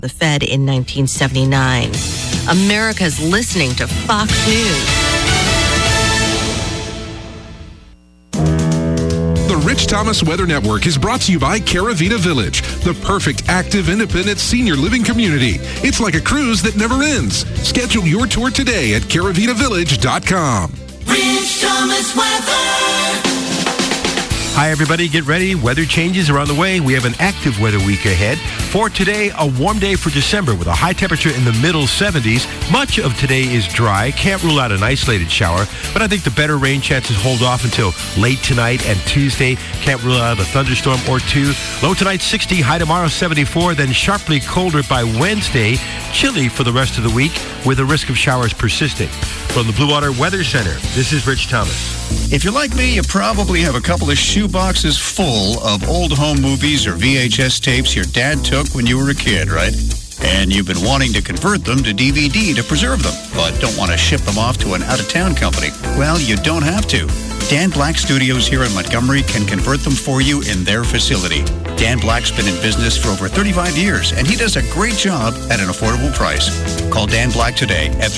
the Fed in 1979. America's listening to Fox News. The Rich Thomas Weather Network is brought to you by Caravita Village, the perfect active independent senior living community. It's like a cruise that never ends. Schedule your tour today at caravitavillage.com. Rich Thomas Weather. Hi, everybody. Get ready. Weather changes are on the way. We have an active weather week ahead. For today, a warm day for December with a high temperature in the middle 70s. Much of today is dry. Can't rule out an isolated shower, but I think the better rain chances hold off until late tonight and Tuesday. Can't rule out a thunderstorm or two. Low tonight 60, high tomorrow 74, then sharply colder by Wednesday. Chilly for the rest of the week with a risk of showers persisting. From the Blue Water Weather Center, this is Rich Thomas. If you're like me, you probably have a couple of shoe boxes full of old home movies or VHS tapes your dad took when you were a kid, right? And you've been wanting to convert them to DVD to preserve them, but don't want to ship them off to an out-of-town company. Well, you don't have to. Dan Black Studios here in Montgomery can convert them for you in their facility. Dan Black's been in business for over 35 years, and he does a great job at an affordable price. Call Dan Black today at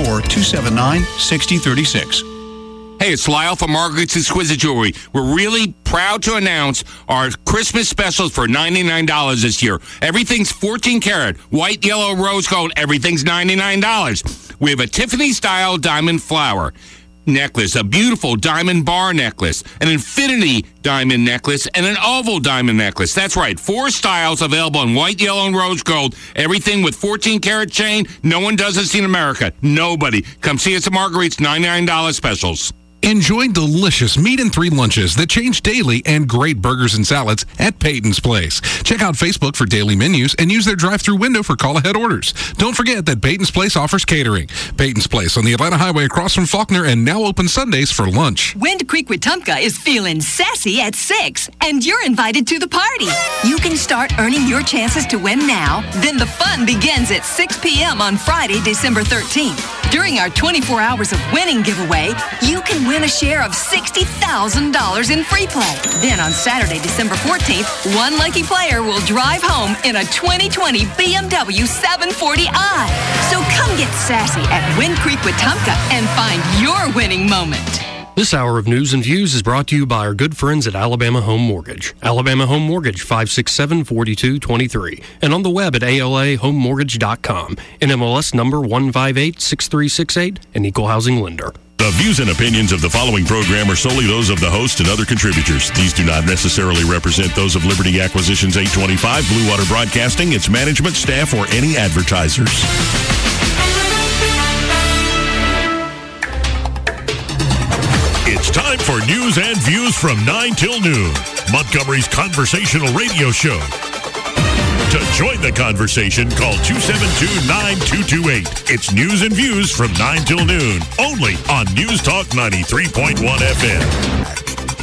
334-279-6036. Hey, it's Lyle from Margaret's Exquisite Jewelry. We're really proud to announce our Christmas specials for $99 this year. Everything's 14 karat, white, yellow, rose gold. Everything's $99. We have a Tiffany-style diamond flower necklace, a beautiful diamond bar necklace, an infinity diamond necklace, and an oval diamond necklace. That's right, 4 styles available in white, yellow, and rose gold. Everything with 14 karat chain. No one does this in America. Nobody. Come see us at Marguerite's $99 specials. Enjoy delicious meat and 3 lunches that change daily and great burgers and salads at Peyton's Place. Check out Facebook for daily menus and use their drive-thru window for call-ahead orders. Don't forget that Peyton's Place offers catering. Peyton's Place on the Atlanta Highway across from Faulkner and now open Sundays for lunch. Wind Creek Wetumpka is feeling sassy at 6, and you're invited to the party. You can start earning your chances to win now. Then the fun begins at 6 p.m. on Friday, December 13th. During our 24 Hours of Winning giveaway, you can win a share of $60,000 in free play. Then on Saturday, December 14th, one lucky player will drive home in a 2020 BMW 740i. So come get sassy at Wind Creek Wetumpka and find your winning moment. This hour of News and Views is brought to you by our good friends at Alabama Home Mortgage. Alabama Home Mortgage, 567-4223. And on the web at alahomemortgage.com. NMLS number 1586368, an equal housing lender. The views and opinions of the following program are solely those of the host and other contributors. These do not necessarily represent those of Liberty Acquisitions 825, Blue Water Broadcasting, its management, staff, or any advertisers. It's time for News and Views from 9 till noon, Montgomery's conversational radio show. To join the conversation, call 272-9228. It's News and Views from 9 till noon, only on News Talk 93.1 FM.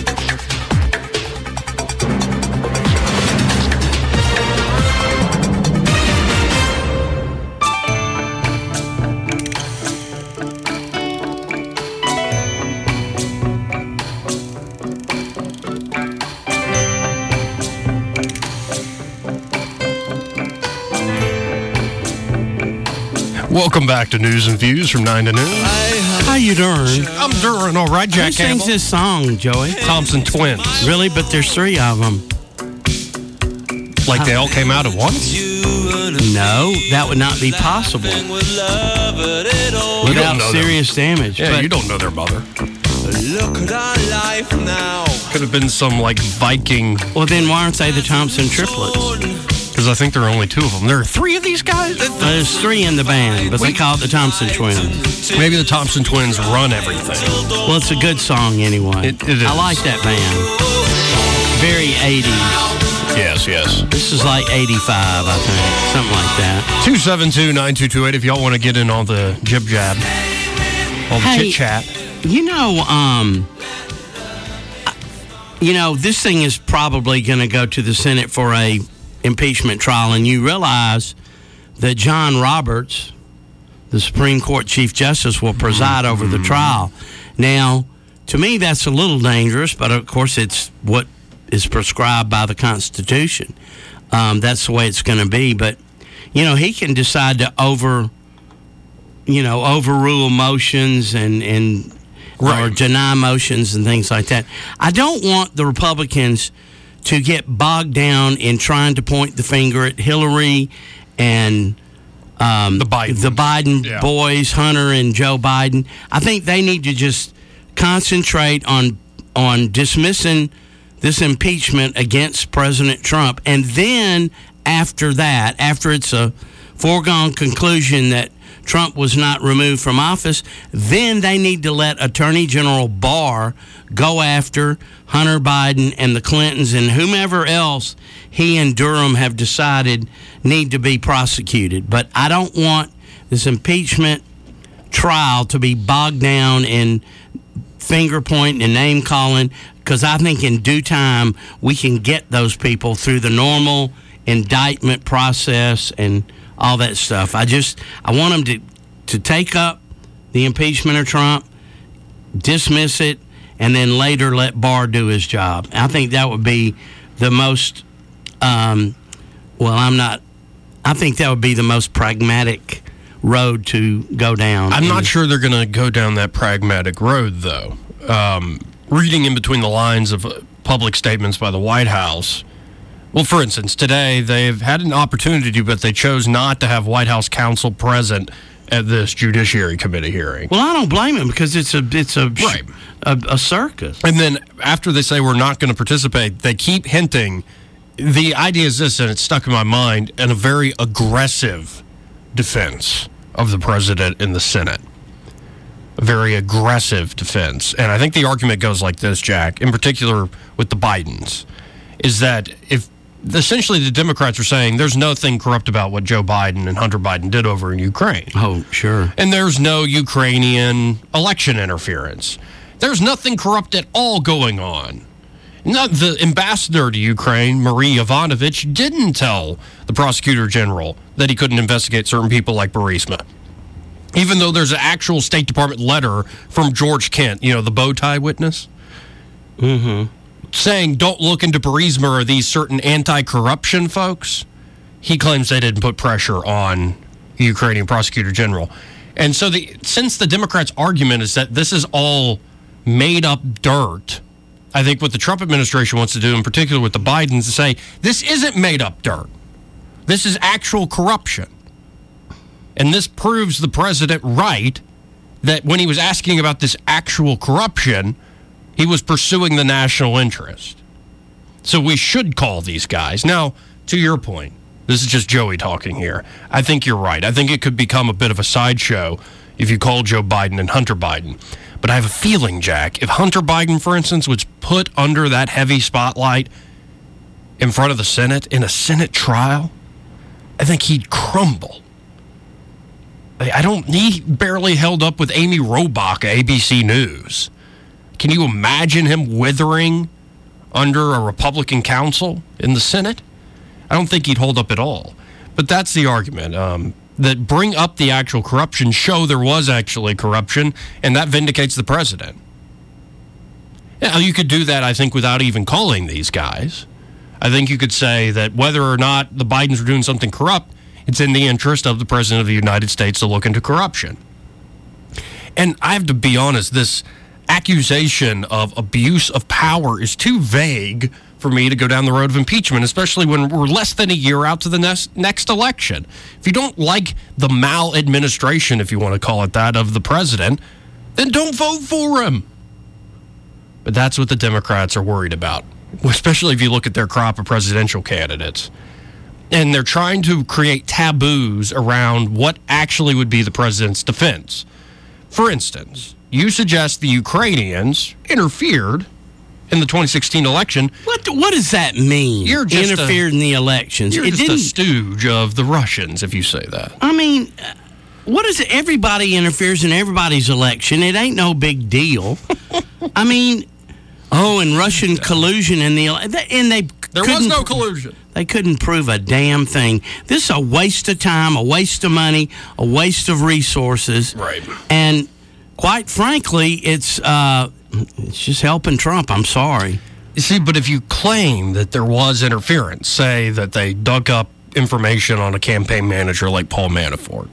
Welcome back to News and Views from 9 to noon. How you doing? I'm doing all right, Jack Who sings this song, Joey? Thompson Twins. Really? But there's 3 of them. Like they all came out at once? No, that would not be possible. Without serious damage. Yeah, you don't know their mother. Look at our life now. Could have been some, like, Viking. Well, then why aren't they the Thompson triplets? Because I think there are only 2 of them. There are 3 of these guys? There's 3 in the band, but they call it the Thompson Twins. Maybe the Thompson Twins run everything. Well, it's a good song anyway. It is. I like that band. Very 80s. Yes. This is like 85, I think. Something like that. 272-9228 if y'all want to get in on the jib-jab. All the chit-chat. This thing is probably going to go to the Senate for a impeachment trial, and you realize that John Roberts, the Supreme Court Chief Justice, will preside over the trial. Now, to me, that's a little dangerous, but of course it's what is prescribed by the Constitution. That's the way it's going to be. But he can decide to overrule motions and or deny motions and things like that. I don't want the Republicans to get bogged down in trying to point the finger at Hillary and the Biden boys, Hunter and Joe Biden. I think they need to just concentrate on dismissing this impeachment against President Trump. And then after that, after it's a foregone conclusion that Trump was not removed from office, then they need to let Attorney General Barr go after Hunter Biden and the Clintons and whomever else he and Durham have decided need to be prosecuted. But I don't want this impeachment trial to be bogged down in finger pointing and name calling, because I think in due time we can get those people through the normal indictment process and all that stuff. I want them to take up the impeachment of Trump, dismiss it, and then later let Barr do his job. I think that would be the most, I think that would be the most pragmatic road to go down. I'm not sure they're going to go down that pragmatic road, though. Reading in between the lines of public statements by the White House, well, for instance, today they've had an opportunity, but they chose not to have White House counsel present at this Judiciary Committee hearing. Well, I don't blame them, because it's a circus. And then after they say we're not going to participate, they keep hinting. The idea is this, and it's stuck in my mind, and a very aggressive defense of the president in the Senate. A very aggressive defense. And I think the argument goes like this, Jack, in particular with the Bidens, is that if essentially the Democrats are saying there's nothing corrupt about what Joe Biden and Hunter Biden did over in Ukraine. Oh, sure. And there's no Ukrainian election interference. There's nothing corrupt at all going on. Not the ambassador to Ukraine, Marie Yovanovitch, didn't tell the prosecutor general that he couldn't investigate certain people like Burisma. Even though there's an actual State Department letter from George Kent, the bow tie witness, saying don't look into Burisma or these certain anti-corruption folks. He claims they didn't put pressure on the Ukrainian prosecutor general. And so since the Democrats' argument is that this is all made up dirt, I think what the Trump administration wants to do, in particular with the Bidens, is say, this isn't made up dirt. This is actual corruption. And this proves the president right that when he was asking about this actual corruption, he was pursuing the national interest. So we should call these guys. Now, to your point, this is just Joey talking here. I think you're right. I think it could become a bit of a sideshow if you call Joe Biden and Hunter Biden. But I have a feeling, Jack, if Hunter Biden, for instance, was put under that heavy spotlight in front of the Senate in a Senate trial, I think he'd crumble. He barely held up with Amy Robach at ABC News. Can you imagine him withering under a Republican counsel in the Senate? I don't think he'd hold up at all. But that's the argument. That bring up the actual corruption, show there was actually corruption, and that vindicates the president. Now, you could do that, I think, without even calling these guys. I think you could say that whether or not the Bidens were doing something corrupt, it's in the interest of the president of the United States to look into corruption. And I have to be honest, this accusation of abuse of power is too vague for me to go down the road of impeachment, especially when we're less than a year out to the next election. If you don't like the maladministration, if you want to call it that, of the president, then don't vote for him. But that's what the Democrats are worried about, especially if you look at their crop of presidential candidates. And they're trying to create taboos around what actually would be the president's defense. For instance, you suggest the Ukrainians interfered in the 2016 election. What does that mean? You're just interfered in the elections. You're just a stooge of the Russians, if you say that. I mean, what is it? Everybody interferes in everybody's election. It ain't no big deal. I mean, and Russian collusion in the there was no collusion. They couldn't prove a damn thing. This is a waste of time, a waste of money, a waste of resources. Right. And quite frankly, it's just helping Trump. I'm sorry. You see, but if you claim that there was interference, say that they dug up information on a campaign manager like Paul Manafort.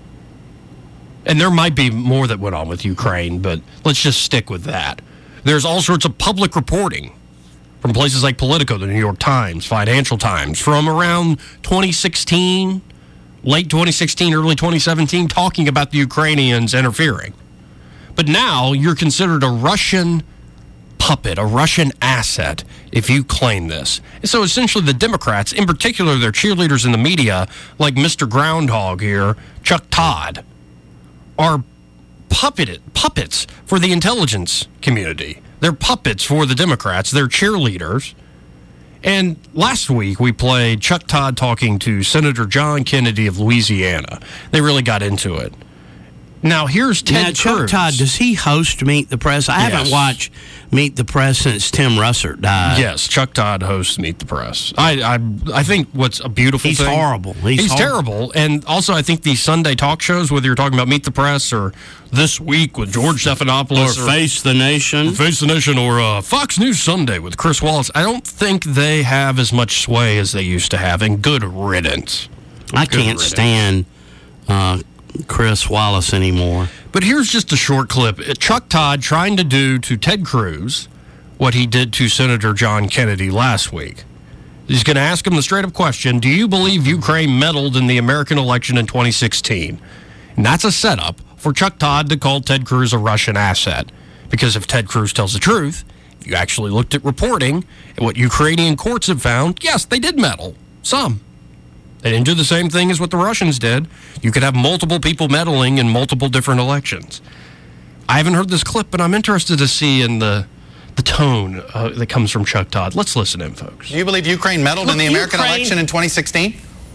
And there might be more that went on with Ukraine, but let's just stick with that. There's all sorts of public reporting from places like Politico, the New York Times, Financial Times, from around 2016, late 2016, early 2017, talking about the Ukrainians interfering. But now you're considered a Russian puppet, a Russian asset, if you claim this. And so essentially the Democrats, in particular their cheerleaders in the media, like Mr. Groundhog here, Chuck Todd, are puppets for the intelligence community. They're puppets for the Democrats. They're cheerleaders. And last week we played Chuck Todd talking to Senator John Kennedy of Louisiana. They really got into it. Now, here's Ted Chuck Cruz. Todd, does he host Meet the Press? I haven't watched Meet the Press since Tim Russert died. Yes, Chuck Todd hosts Meet the Press. I think what's a beautiful thing. He's horrible. He's terrible. And also, I think these Sunday talk shows, whether you're talking about Meet the Press or This Week with George Stephanopoulos or Face the Nation. Face the Nation or Fox News Sunday with Chris Wallace, I don't think they have as much sway as they used to have. And good riddance. I can't stand Chris Wallace anymore. But here's just a short clip. Chuck Todd trying to do to Ted Cruz what he did to Senator John Kennedy last week. He's going to ask him the straight-up question, do you believe Ukraine meddled in the American election in 2016? And that's a setup for Chuck Todd to call Ted Cruz a Russian asset. Because if Ted Cruz tells the truth, if you actually looked at reporting and what Ukrainian courts have found, yes, they did meddle. Some. They didn't do the same thing as what the Russians did. You could have multiple people meddling in multiple different elections. I haven't heard this clip, but I'm interested to see in the tone that comes from Chuck Todd. Let's listen in, folks. Do you believe Ukraine meddled in the American election in 2016?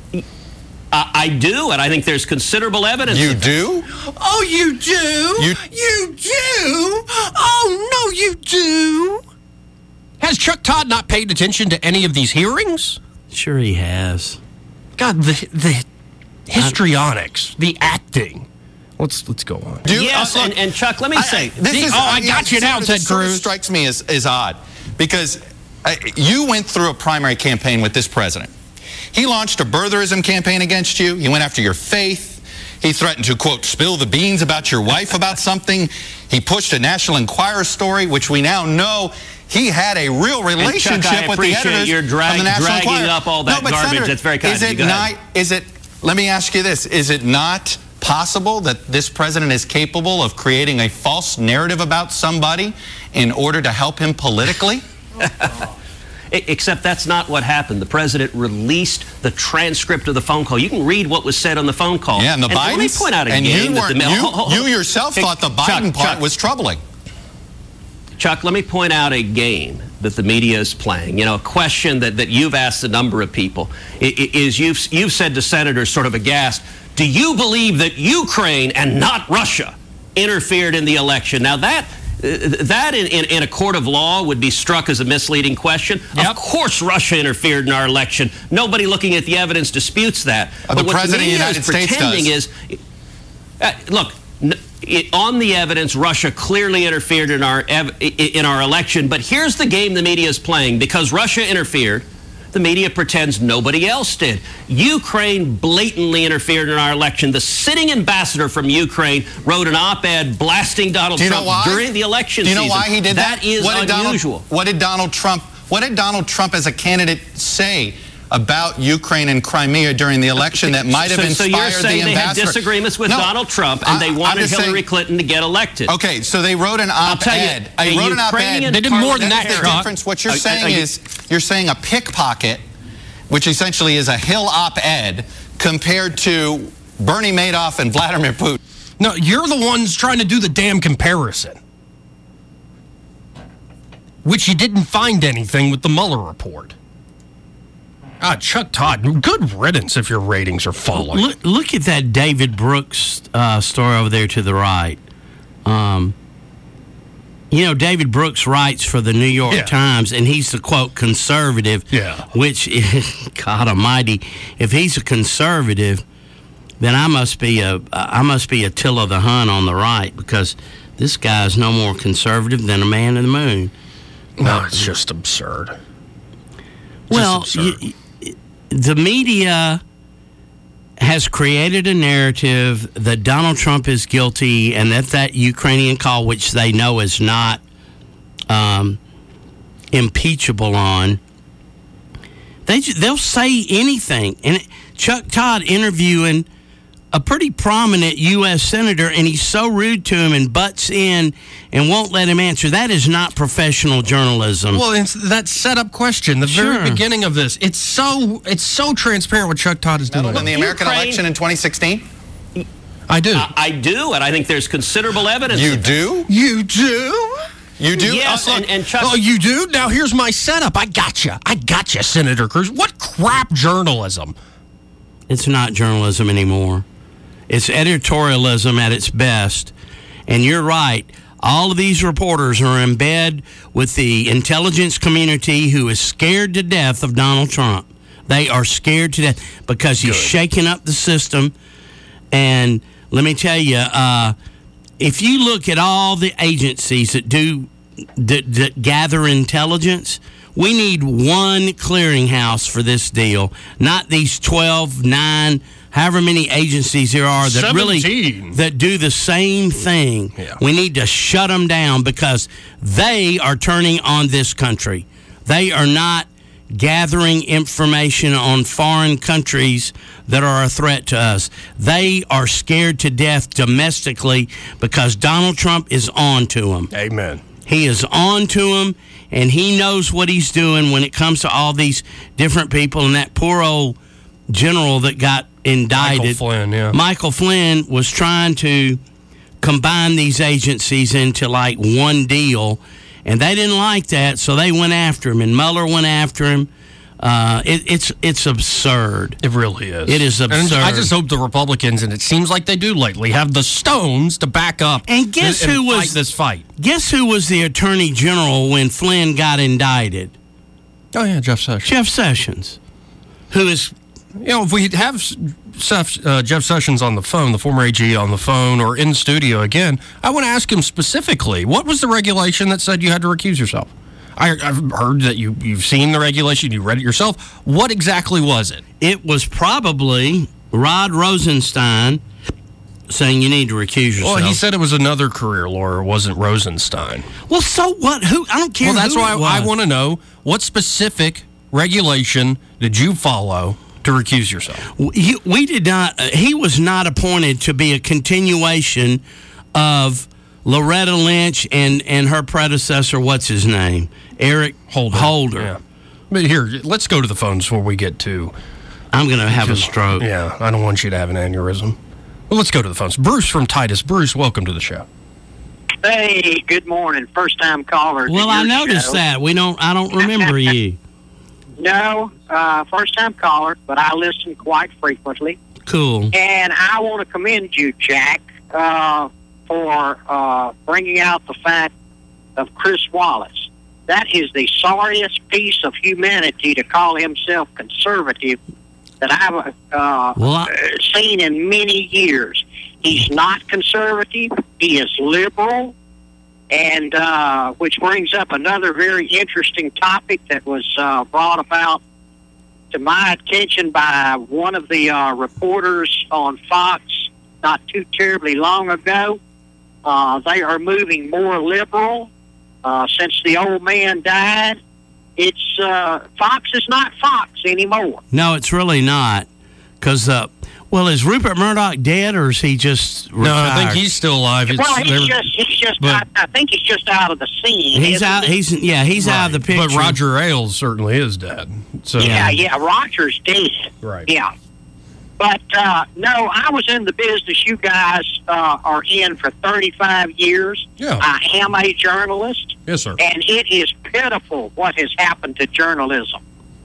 I do, and I think there's considerable evidence. You do? Oh, you do? You do? Oh, no, you do. Has Chuck Todd not paid attention to any of these hearings? Sure he has. God, the histrionics, the acting. Let's go on. Yes, and Chuck, let me say. I got you now, Ted Cruz. This strikes me as odd because you went through a primary campaign with this president. He launched a birtherism campaign against you. He went after your faith. He threatened to, quote, spill the beans about your wife about something. He pushed a National Enquirer story, which we now know he had a real relationship Chuck, with the editors you're of the National dragging Enquirer. up all that garbage. Senator, that's very kind of you. Let me ask you this. Is it not possible that this president is capable of creating a false narrative about somebody in order to help him politically? Except that's not what happened. The president released the transcript of the phone call. You can read what was said on the phone call. Yeah, and the Bidens. Let me point out again. And you yourself thought the Biden part was troubling. Chuck, let me point out a game that the media is playing. You know, a question that you've asked a number of people is you've said to senators sort of aghast, do you believe that Ukraine and not Russia interfered in the election? Now that in a court of law would be struck as a misleading question. Yep. Of course Russia interfered in our election. Nobody looking at the evidence disputes that. But the president of the United States does. Look, on the evidence, Russia clearly interfered in our election. But here's the game the media is playing. Because Russia interfered, the media pretends nobody else did. Ukraine blatantly interfered in our election. The sitting ambassador from Ukraine wrote an op-ed blasting Donald Trump during the election season. Do you know why he did that? That is unusual. What did Donald Trump as a candidate say about Ukraine and Crimea during the election that might have inspired the ambassador? So you're saying they had disagreements with Donald Trump and they wanted Hillary Clinton to get elected. Okay, so they wrote an op-ed. They did more than that, the difference. What you're saying is you're saying a pickpocket, which essentially is a Hill op-ed, compared to Bernie Madoff and Vladimir Putin. No, you're the ones trying to do the damn comparison. Which you didn't find anything with the Mueller report. Chuck Todd, good riddance if your ratings are falling. Look at that David Brooks story over there to the right. You know, David Brooks writes for the New York Times, and he's the, quote, conservative, which, God almighty, if he's a conservative, then I must be a Attila the Hun on the right, because this guy's no more conservative than a man in the moon. No, it's just absurd. Well, the media has created a narrative that Donald Trump is guilty and that Ukrainian call, which they know is not impeachable on, they'll say anything. And Chuck Todd interviewing a pretty prominent U.S. senator, and he's so rude to him and butts in and won't let him answer. That is not professional journalism. Well, it's that setup question, the very beginning of this. It's so transparent what Chuck Todd is doing. In the American election in 2016? I do. I do, and I think there's considerable evidence. You do? You do? You do? Yes, and Chuck... Oh, you do? Now here's my setup. I gotcha, Senator Cruz. What crap journalism? It's not journalism anymore. It's editorialism at its best. And you're right. All of these reporters are in bed with the intelligence community who is scared to death of Donald Trump. They are scared to death because he's shaking up the system. And let me tell you, if you look at all the agencies that gather intelligence, we need one clearinghouse for this deal, not these 12, 9, however many agencies there are that 17. that do the same thing. Yeah. We need to shut them down because they are turning on this country. They are not gathering information on foreign countries that are a threat to us. They are scared to death domestically because Donald Trump is on to them. Amen. He is on to them, and he knows what he's doing when it comes to all these different people. And that poor old general that got indicted, Michael Flynn, was trying to combine these agencies into like one deal, and they didn't like that, so they went after him, and Mueller went after him. It's absurd. It really is. It is absurd. And I just hope the Republicans, and it seems like they do lately, have the stones to back up and guess who was fight this fight. Guess who was the Attorney General when Flynn got indicted? Oh yeah, Jeff Sessions. Jeff Sessions, who is, if we have Jeff Sessions on the phone, the former AG on the phone or in studio again, I want to ask him specifically, what was the regulation that said you had to recuse yourself? I've heard that you've seen the regulation, you read it yourself. What exactly was it? It was probably Rod Rosenstein saying you need to recuse yourself. Well, he said it was another career lawyer, it wasn't Rosenstein. Well, so what? Who? I don't care. Well, that's why I want to know, what specific regulation did you follow to recuse yourself? We did not. He was not appointed to be a continuation of Loretta Lynch and her predecessor. What's his name? Eric Holder. Yeah. But here, let's go to the phones before we get to... I'm going to have a stroke. Yeah, I don't want you to have an aneurysm. Well, let's go to the phones. Bruce from Titus. Bruce, welcome to the show. Hey, good morning. First time caller. Well, I noticed that. I don't remember you. No, first time caller, but I listen quite frequently. Cool. And I want to commend you, Jack, for bringing out the fact of Chris Wallace. That is the sorriest piece of humanity to call himself conservative that I've seen in many years. He's not conservative. He is liberal. And which brings up another very interesting topic that was brought about to my attention by one of the reporters on Fox not too terribly long ago. They are moving more liberal since the old man died. It's Fox is not Fox anymore. No, it's really not. Because, is Rupert Murdoch dead, or is he just retired? No, I think he's still alive. I think he's just out of the scene. He's out. He's out of the picture. But Roger Ailes certainly is dead. So yeah, Roger's dead. Right. Yeah. But, no, I was in the business you guys are in for 35 years. Yeah. I am a journalist. Yes, sir. And it is pitiful what has happened to journalism.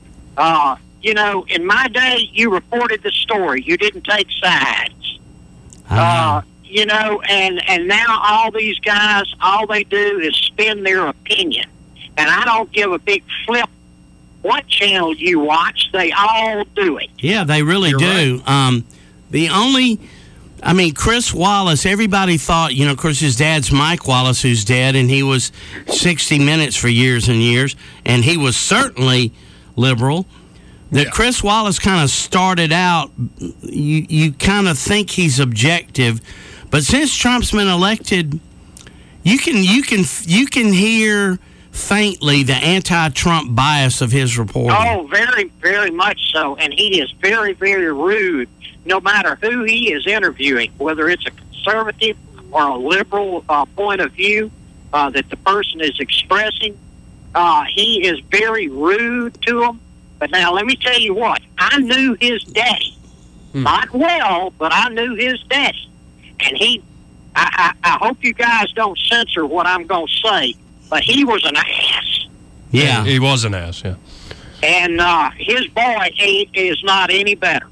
In my day, you reported the story. You didn't take sides. And now all these guys, all they do is spin their opinion. And I don't give a big flip what channel you watch. They all do it. Yeah, they really do. Right. Chris Wallace, everybody thought, of course, his dad's Mike Wallace, who's dead, and he was 60 Minutes for years and years, and he was certainly liberal. that Chris Wallace kind of started out, you kind of think he's objective, but since Trump's been elected, you can hear faintly the anti-Trump bias of his reporting. Oh, very, very much so. And he is very, very rude, no matter who he is interviewing, whether it's a conservative or a liberal point of view that the person is expressing. He is very rude to them. But now, let me tell you what. I knew his daddy. Not well, but I knew his daddy. And I hope you guys don't censor what I'm going to say, but he was an ass. Yeah, he was an ass, yeah. And his boy is not any better.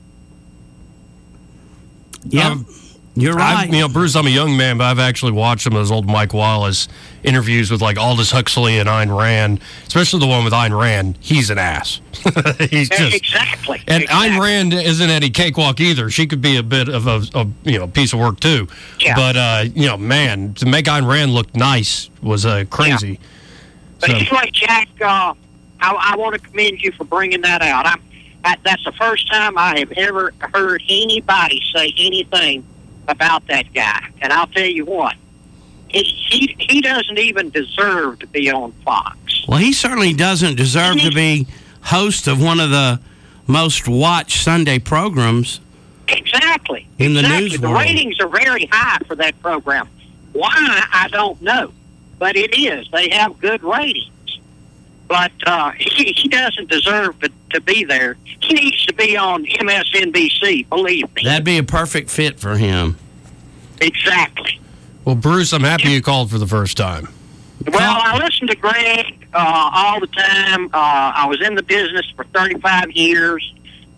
Yeah, you're right. Bruce, I'm a young man, but I've actually watched some of those old Mike Wallace interviews with, like, Aldous Huxley and Ayn Rand, especially the one with Ayn Rand. He's an ass. He's just... Exactly. And Ayn Rand isn't any cakewalk either. She could be a bit of a piece of work, too. Yeah. But, man, to make Ayn Rand look nice was crazy. Yeah. But anyway, Jack, I want to commend you for bringing that out. That's the first time I have ever heard anybody say anything about that guy. And I'll tell you what, he doesn't even deserve to be on Fox. Well, he certainly doesn't deserve to be host of one of the most watched Sunday programs. Exactly. In the news The world. ratings are very high for that program. Why, I don't know. But it is. They have good ratings. But he doesn't deserve to be there. He needs to be on MSNBC, believe me. That'd be a perfect fit for him. Exactly. Well, Bruce, I'm happy you called for the first time. Well, I listen to Greg all the time. I was in the business for 35 years.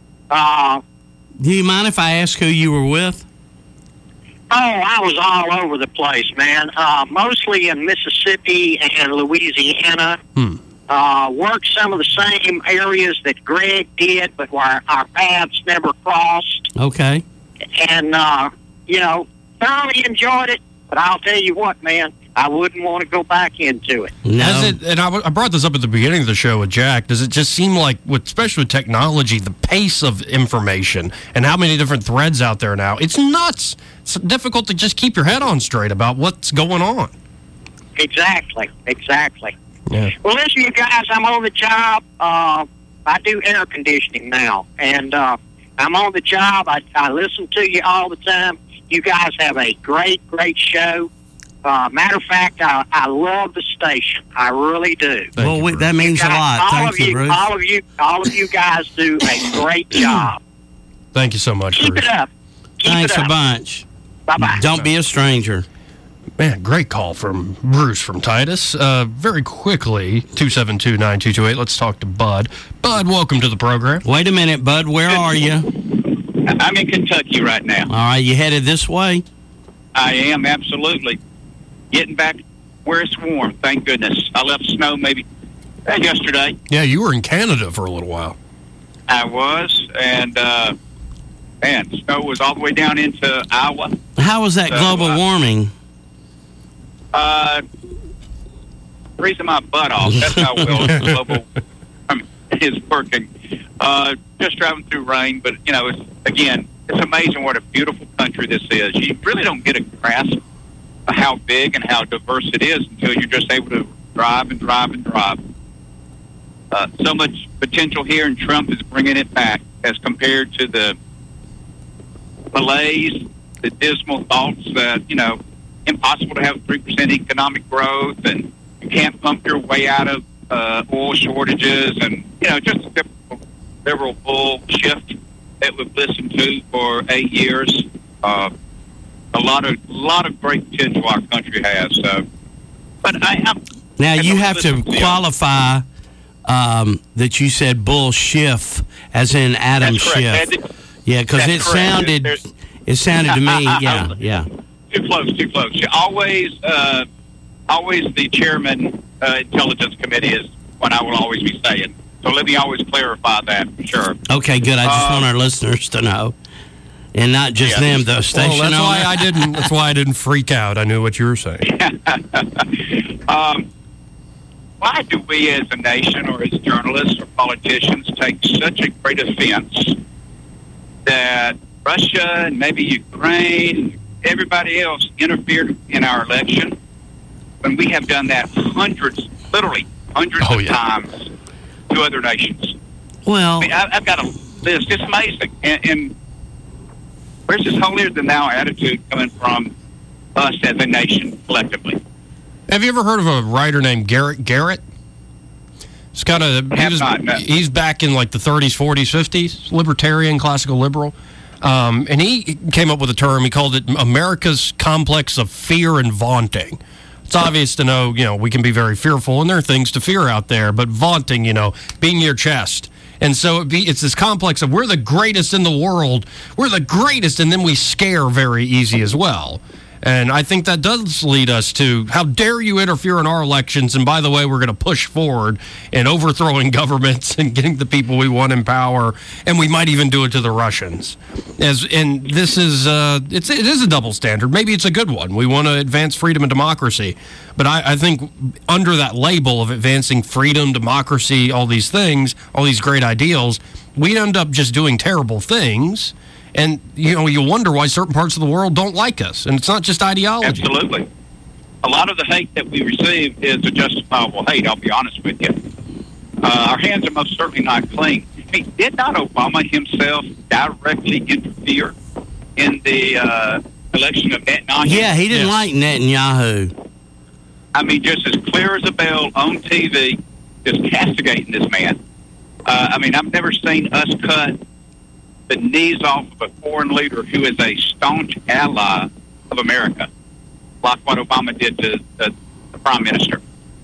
Do you mind if I ask who you were with? Oh, I was all over the place, man. Mostly in Mississippi and Louisiana. Worked some of the same areas that Greg did, but where our paths never crossed. Okay. And, thoroughly enjoyed it. But I'll tell you what, man, I wouldn't want to go back into it. No. I brought this up at the beginning of the show with Jack. Does it just seem like, especially with technology, the pace of information and how many different threads out there now, it's nuts. It's difficult to just keep your head on straight about what's going on. Exactly. Yeah. Well, listen, you guys, I'm on the job. I do air conditioning now. And I'm on the job. I listen to you all the time. You guys have a great, great show. Matter of fact, I love the station. I really do. Well, that means a lot. Thank you, Bruce. All of you guys do a great job. Thank you so much, Keep Bruce. it up. Thanks a bunch. Bye-bye. Don't be a stranger. Man, great call from Bruce from Titus. Very quickly, 272-9228. Let's talk to Bud. Bud, welcome to the program. Wait a minute, Bud. Where are you? I'm in Kentucky right now. All right, you headed this way? I am, absolutely. Getting back where it's warm, thank goodness. I left snow maybe yesterday. Yeah, you were in Canada for a little while. I was, and, snow was all the way down into Iowa. How was that global warming? Freezing my butt off. That's how well global is working. Just driving through rain, but, it's amazing what a beautiful country this is. You really don't get a grasp of how big and how diverse it is until you're just able to drive and drive and drive. So much potential here, and Trump is bringing it back as compared to the malaise, the dismal thoughts that, impossible to have 3% economic growth, and you can't pump your way out of oil shortages, and, just a typical liberal bull shift that we've listened to for 8 years. A lot of great potential our country has. So, but now you have to qualify that you said bull Schiff, as in Adam Schiff. Yeah, because it sounded to me. Yeah. Too close. Always the chairman intelligence committee is what I will always be saying. So let me always clarify that for sure. Okay, good. I just want our listeners to know, and not just them, the station. Well, that's why I didn't freak out. I knew what you were saying. why do we as a nation or as journalists or politicians take such a great offense that Russia and maybe Ukraine, everybody else interfered in our election when we have done that literally hundreds of times to other nations? Well, I mean, I've got a list. It's amazing. And where's this holier-than-thou attitude coming from us as a nation collectively? Have you ever heard of a writer named Garrett Garrett? It's got he's back in like the 30s, 40s, 50s, libertarian, classical liberal. And he came up with a term, he called it America's complex of fear and vaunting. It's obvious to know, we can be very fearful, and there are things to fear out there, but vaunting, being your chest. And so it's this complex of we're the greatest in the world, we're the greatest, and then we scare very easy as well. And I think that does lead us to, how dare you interfere in our elections? And by the way, we're going to push forward in overthrowing governments and getting the people we want in power. And we might even do it to the Russians. And this is, it is a double standard. Maybe it's a good one. We want to advance freedom and democracy. But I think under that label of advancing freedom, democracy, all these things, all these great ideals, we end up just doing terrible things. And, you wonder why certain parts of the world don't like us. And it's not just ideology. Absolutely. A lot of the hate that we receive is a justifiable hate, I'll be honest with you. Our hands are most certainly not clean. I mean, did not Obama himself directly interfere in the election of Netanyahu? Yeah, he didn't like Netanyahu. I mean, just as clear as a bell on TV, just castigating this man. I mean, I've never seen us cut the knees off of a foreign leader who is a staunch ally of America, like what Obama did to the Prime Minister.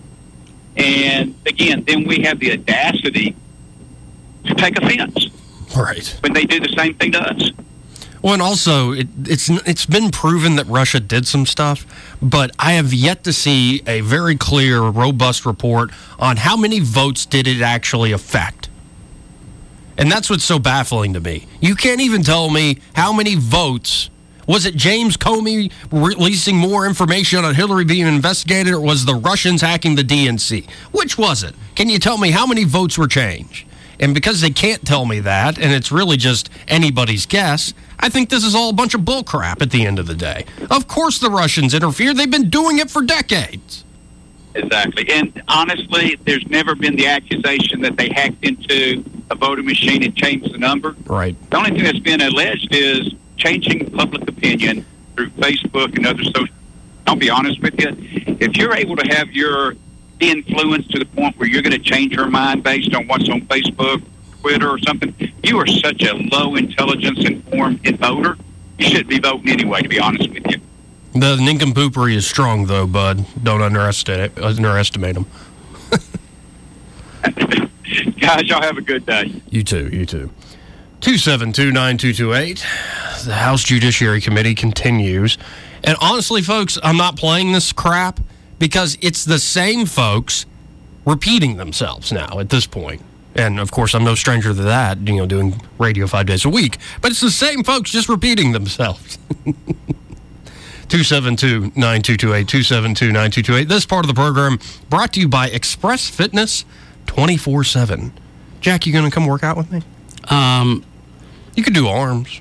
And again, then we have the audacity to take offense. Right. When they do the same thing to us. Well, and also, it's been proven that Russia did some stuff, but I have yet to see a very clear, robust report on how many votes did it actually affect. And that's what's so baffling to me. You can't even tell me how many votes. Was it James Comey releasing more information on Hillary being investigated, or was the Russians hacking the DNC? Which was it? Can you tell me how many votes were changed? And because they can't tell me that, and it's really just anybody's guess, I think this is all a bunch of bullcrap at the end of the day. Of course the Russians interfered. They've been doing it for decades. Exactly. And honestly, there's never been the accusation that they hacked into a voting machine and changed the number. Right. The only thing that's been alleged is changing public opinion through Facebook and other social. I'll be honest with you. If you're able to have your influence to the point where you're going to change your mind based on what's on Facebook, Twitter, or something, you are such a low intelligence informed voter. You shouldn't be voting anyway, to be honest with you. The nincompoopery is strong, though, bud. Don't underestimate them. Guys, y'all have a good day. You too. 272-9228. The House Judiciary Committee continues. And honestly, folks, I'm not playing this crap because it's the same folks repeating themselves now at this point. And, of course, I'm no stranger to that, doing radio 5 days a week. But it's the same folks just repeating themselves. 272-9228, 272-9228. This part of the program brought to you by Express Fitness 24/7. Jack, you going to come work out with me? You could do arms.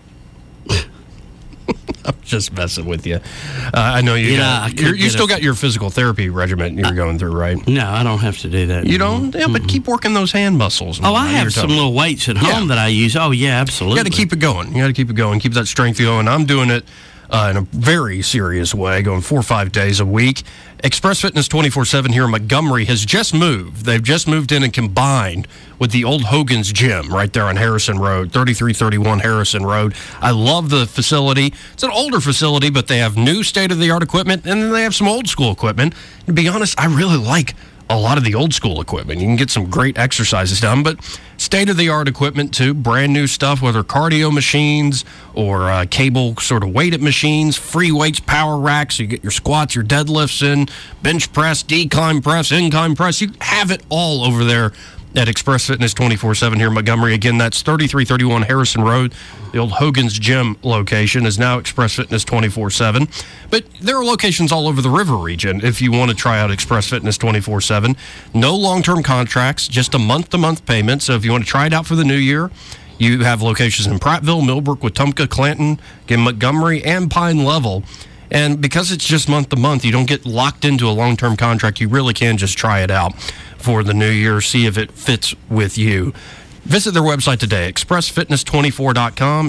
I'm just messing with you. I know you still got your physical therapy regimen you're going through, right? No, I don't have to do that. You don't? Yeah, but keep working those hand muscles. Oh, I have some little weights at home that I use. Oh, yeah, absolutely. You got to keep it going. Keep that strength going. I'm doing it in a very serious way, going 4 or 5 days a week. Express Fitness 24/7 here in Montgomery has just moved. They've just moved in and combined with the old Hogan's Gym right there on Harrison Road, 3331 Harrison Road. I love the facility. It's an older facility, but they have new state-of-the-art equipment, and then they have some old-school equipment. To be honest, I really like a lot of the old-school equipment. You can get some great exercises done, but state-of-the-art equipment, too. Brand new stuff, whether cardio machines or cable sort of weighted machines, free weights, power racks. You get your squats, your deadlifts in, bench press, decline press, incline press. You have it all over there at Express Fitness 24/7 here in Montgomery. Again, that's 3331 Harrison Road. The old Hogan's Gym location is now Express Fitness 24/7. But there are locations all over the river region if you want to try out Express Fitness 24/7. No long-term contracts, just a month-to-month payment. So if you want to try it out for the new year, you have locations in Prattville, Millbrook, Wetumpka, Clanton, again, Montgomery, and Pine Level. And because it's just month to month, you don't get locked into a long-term contract. You really can just try it out for the new year, see if it fits with you. Visit their website today, expressfitness24.com,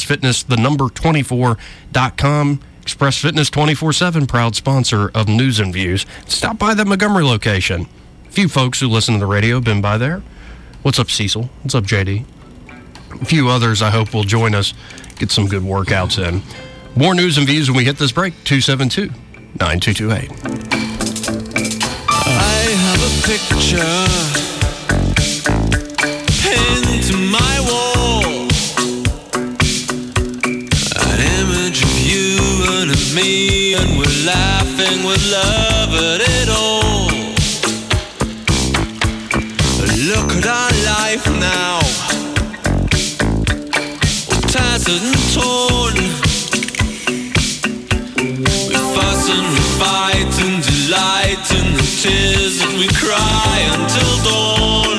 expressfitness24.com. Express Fitness 24/7, proud sponsor of News and Views. Stop by the Montgomery location. A few folks who listen to the radio have been by there. What's up, Cecil? What's up, JD? A few others I hope will join us, get some good workouts in. More News and Views when we hit this break, 272-9228. I have a picture pinned to my wall, an image of you and of me, and we're laughing with love at it all. Look at our life now, all tattered and torn. We fuss and we fight and delight in the tears that we cry until dawn.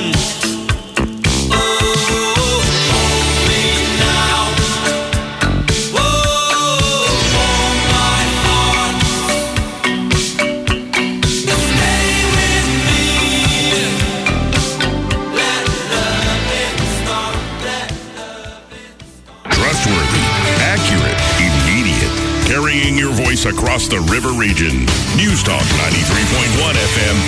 Carrying your voice across the river region. News Talk 93.1 FM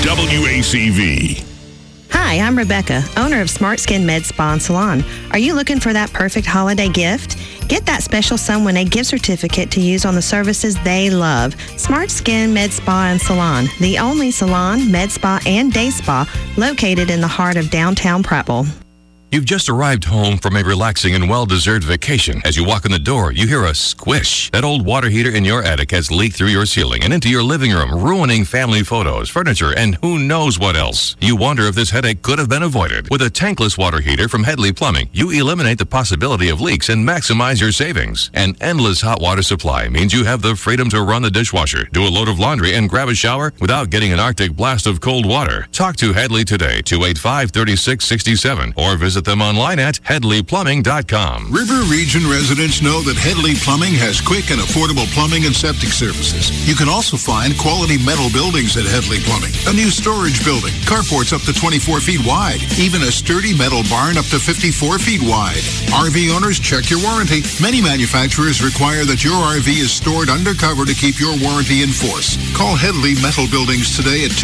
WACV. Hi, I'm Rebecca, owner of Smart Skin Med Spa and Salon. Are you looking for that perfect holiday gift? Get that special someone a gift certificate to use on the services they love. Smart Skin Med Spa and Salon, the only salon, med spa, and day spa located in the heart of downtown Prattville. You've just arrived home from a relaxing and well-deserved vacation. As you walk in the door, you hear a squish. That old water heater in your attic has leaked through your ceiling and into your living room, ruining family photos, furniture, and who knows what else. You wonder if this headache could have been avoided. With a tankless water heater from Headley Plumbing, you eliminate the possibility of leaks and maximize your savings. An endless hot water supply means you have the freedom to run the dishwasher, do a load of laundry, and grab a shower without getting an Arctic blast of cold water. Talk to Headley today, 285-3667, or visit them online at HeadleyPlumbing.com. River Region residents know that Headley Plumbing has quick and affordable plumbing and septic services. You can also find quality metal buildings at Headley Plumbing. A new storage building, carports up to 24 feet wide, even a sturdy metal barn up to 54 feet wide. RV owners, check your warranty. Many manufacturers require that your RV is stored undercover to keep your warranty in force. Call Headley Metal Buildings today at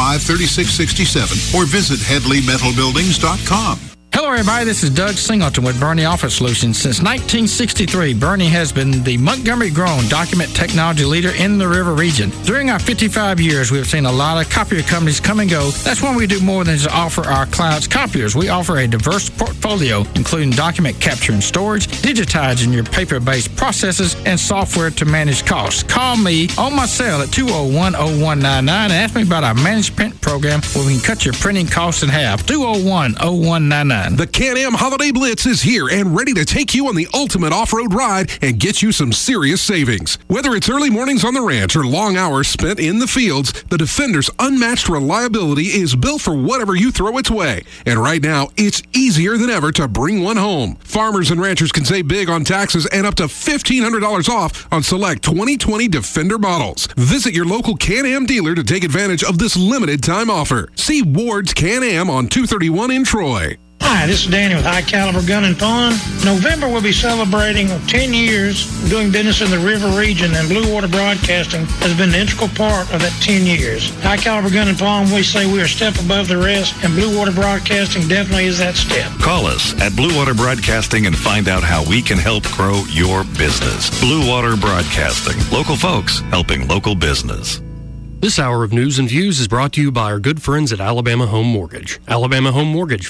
285-3667 or visit HeadleyMetalBuildings.com. Hello, everybody. This is Doug Singleton with Bernie Office Solutions. Since 1963, Bernie has been the Montgomery-grown document technology leader in the river region. During our 55 years, we have seen a lot of copier companies come and go. That's why we do more than just offer our clients copiers. We offer a diverse portfolio, including document capture and storage, digitizing your paper-based processes, and software to manage costs. Call me on my cell at 201-0199 and ask me about our managed print program where we can cut your printing costs in half. 201-0199. The Can-Am Holiday Blitz is here and ready to take you on the ultimate off-road ride and get you some serious savings. Whether it's early mornings on the ranch or long hours spent in the fields, the Defender's unmatched reliability is built for whatever you throw its way. And right now, it's easier than ever to bring one home. Farmers and ranchers can save big on taxes and up to $1,500 off on select 2020 Defender models. Visit your local Can-Am dealer to take advantage of this limited time offer. See Ward's Can-Am on 231 in Troy. Hi, this is Danny with High Caliber Gun and Pawn. November we'll be celebrating 10 years doing business in the river region, and Blue Water Broadcasting has been an integral part of that 10 years. High Caliber Gun and Pawn, we say we are a step above the rest, and Blue Water Broadcasting definitely is that step. Call us at Blue Water Broadcasting and find out how we can help grow your business. Blue Water Broadcasting, local folks helping local business. This hour of News and Views is brought to you by our good friends at Alabama Home Mortgage. Alabama Home Mortgage,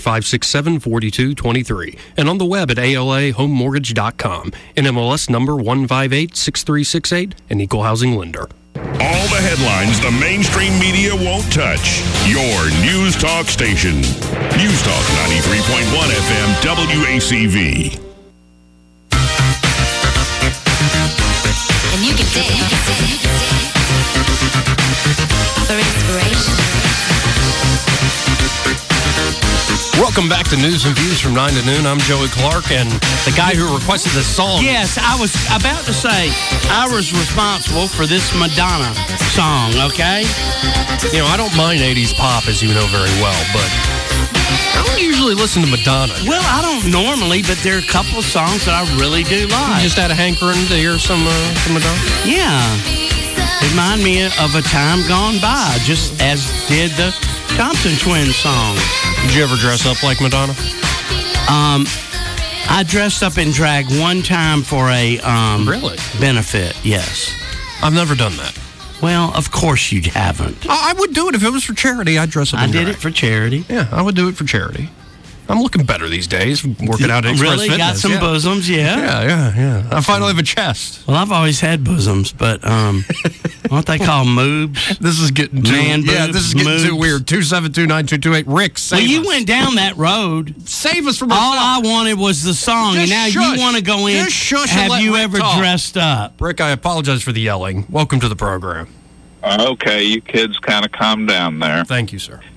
567-4223. And on the web at ALAHomemortgage.com. NMLS number 1586368, an equal housing lender. All the headlines the mainstream media won't touch. Your News Talk station. News Talk 93.1 FM WACV. And you can dig for inspiration. Welcome back to News and Views from 9 to noon. I'm Joey Clark, and the guy who requested this song. Yes, I was about to say, I was responsible for this Madonna song, okay? You know, I don't mind 80s pop, as you know very well, but I don't usually listen to Madonna. Well, I don't normally, but there are a couple of songs that I really do like. You just had a hankering to hear some Madonna? Yeah. Remind me of a time gone by, just as did the Thompson Twins song. Did you ever dress up like Madonna? I dressed up in drag one time for a really? benefit, yes. I've never done that. Well, of course you haven't. I would do it if it was for charity. I'd dress up in drag. I did it for charity. Yeah, I would do it for charity. I'm looking better these days, working out at Express Really? Fitness. Got some bosoms, yeah? Yeah. I finally have a chest. Well, I've always had bosoms, but what they call moobs? This is getting too... Man boobs, yeah, this is getting too moobs. weird. 272-9228. Rick, save Well, you us. went down that road. Save us from All ourselves. I wanted was the song, Just and now shush. you want to go in. Just shush and Have let you Rick ever talk. dressed up? Rick, I apologize for the yelling. Welcome to the program. Okay, you kids kind of calm down there. Thank you, sir.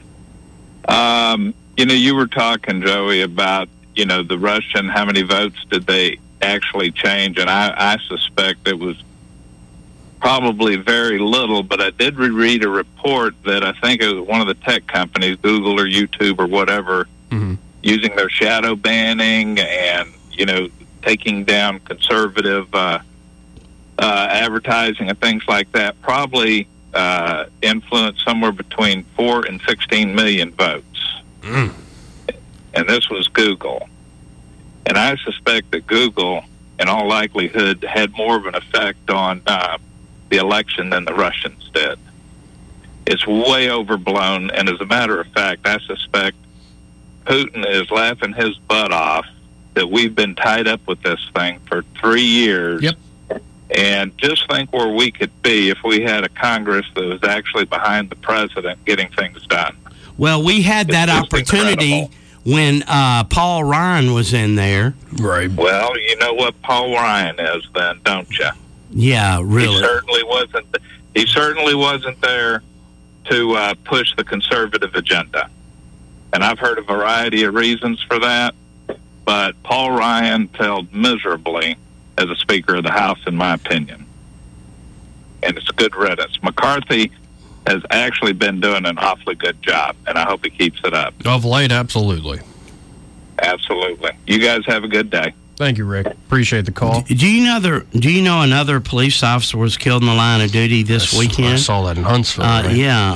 You were talking, Joey, about, the Russian, how many votes did they actually change? And I suspect it was probably very little, but I did reread a report that I think it was one of the tech companies, Google or YouTube or whatever, using their shadow banning and, taking down conservative advertising and things like that, probably influenced somewhere between 4 and 16 million votes. And this was Google. And I suspect that Google, in all likelihood, had more of an effect on the election than the Russians did. It's way overblown, and as a matter of fact, I suspect Putin is laughing his butt off that we've been tied up with this thing for 3 years. Yep. And just think where we could be if we had a Congress that was actually behind the president getting things done. Well, we had that opportunity when Paul Ryan was in there. Right. Well, you know what Paul Ryan is then, don't you? Yeah, really. He certainly wasn't there to push the conservative agenda. And I've heard a variety of reasons for that, but Paul Ryan failed miserably as a Speaker of the House, in my opinion. And it's a good riddance. McCarthy has actually been doing an awfully good job, and I hope he keeps it up. Of late, absolutely. Absolutely. You guys have a good day. Thank you, Rick. Appreciate the call. Do you know another police officer was killed in the line of duty this weekend? I saw that in Huntsville. Right? Yeah.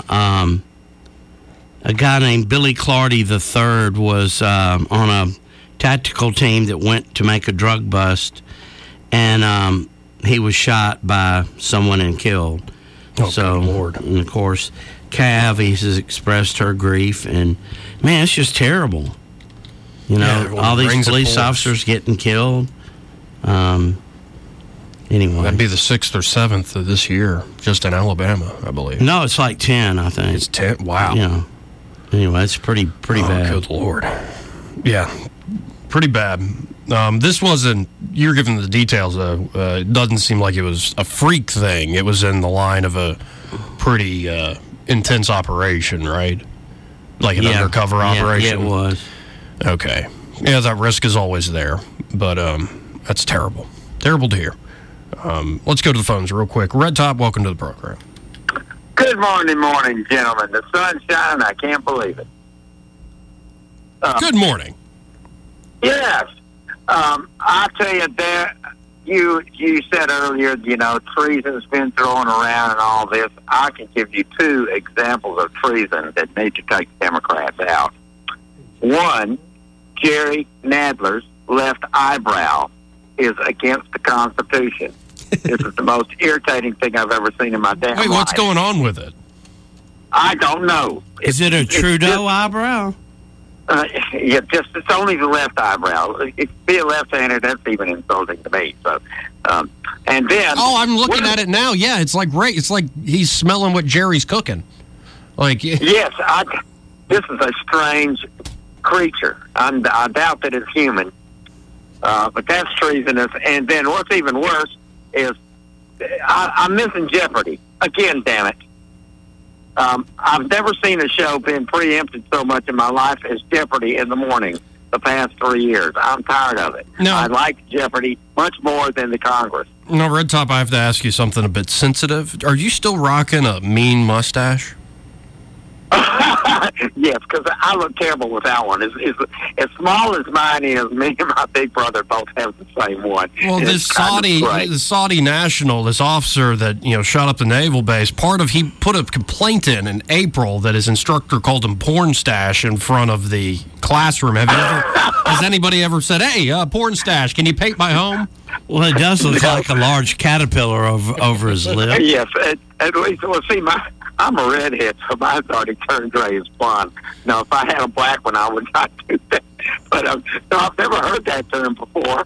A guy named Billy Clardy III was on a tactical team that went to make a drug bust, and he was shot by someone and killed. Oh, good Lord. And of course, Cav has expressed her grief, and man, it's just terrible. All these police officers getting killed. Anyway. That'd be the 6th or 7th of this year, just in Alabama, I believe. No, it's like 10, I think. It's 10? Wow. Yeah. Anyway, it's pretty bad. Good Lord. Yeah, pretty bad. This wasn't, you're giving the details, though. It doesn't seem like it was a freak thing. It was in the line of a pretty intense operation, right? Like an undercover operation? Yeah, it was. Okay. Yeah, that risk is always there. But that's terrible. Terrible to hear. Let's go to the phones real quick. Red Top, welcome to the program. Good morning, gentlemen. The sun's shining. I can't believe it. Good morning. Yes. I tell you that you said earlier, treason's been thrown around and all this. I can give you 2 examples of treason that need to take the Democrats out. One, Jerry Nadler's left eyebrow is against the Constitution. This is the most irritating thing I've ever seen in my damn life. Wait, what's going on with it? I don't know. Is it a Trudeau eyebrow? Yeah, it's only the left eyebrow. If be a left-hander, that's even insulting to me. So, and then I'm looking at it now. Yeah, it's like it's like he's smelling what Jerry's cooking. Like yes, this is a strange creature. I doubt that it's human, but that's treasonous. And then what's even worse is I'm missing Jeopardy again. Damn it! I've never seen a show been preempted so much in my life as Jeopardy in the morning the past 3 years. I'm tired of it. No. I like Jeopardy much more than the Congress. No, Red Top, I have to ask you something a bit sensitive. Are you still rocking a mean mustache? Yes, because I look terrible without one. As small as mine is, me and my big brother both have the same one. Well, the Saudi national, this officer that shot up the naval base, he put a complaint in April that his instructor called him porn stash in front of the classroom. Has anybody ever said, "Hey, porn stash, can you paint my home"? Well, it does look like a large caterpillar over his lip. Yes, at least. Well, see, I'm a redhead, so mine's already turned gray as blonde. Now, if I had a black one, I would not do that. But no, I've never heard that term before.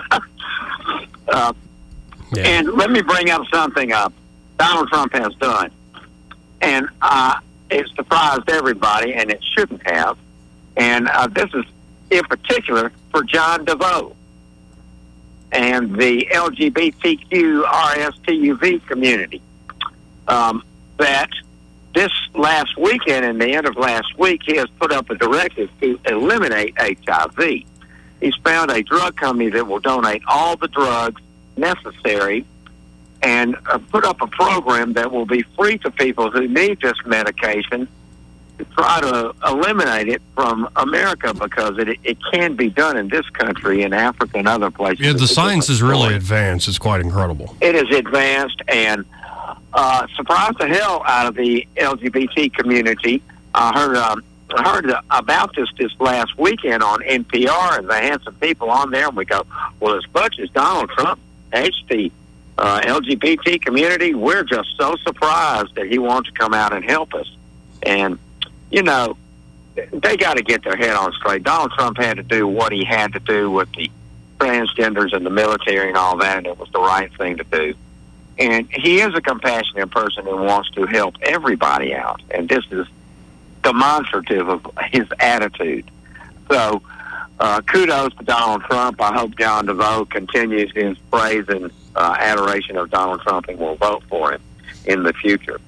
And let me bring up something Donald Trump has done. And it surprised everybody, and it shouldn't have. And this is, in particular, for John DeVoe and the LGBTQ RSTUV community. That this last weekend and the end of last week, he has put up a directive to eliminate HIV. He's found a drug company that will donate all the drugs necessary and put up a program that will be free to people who need this medication to try to eliminate it from America, because it can be done in this country, in Africa, and other places. Yeah, the science is really advanced. It's quite incredible. It is advanced, and surprised the hell out of the LGBT community. I heard about this last weekend on NPR, and they had some people on there, and we go, well, as much as Donald Trump hates the LGBT community, we're just so surprised that he wants to come out and help us. And, they got to get their head on straight. Donald Trump had to do what he had to do with the transgenders and the military and all that, and it was the right thing to do. And he is a compassionate person who wants to help everybody out. And this is demonstrative of his attitude. So, kudos to Donald Trump. I hope John DeVoe continues his praise and adoration of Donald Trump and will vote for him in the future.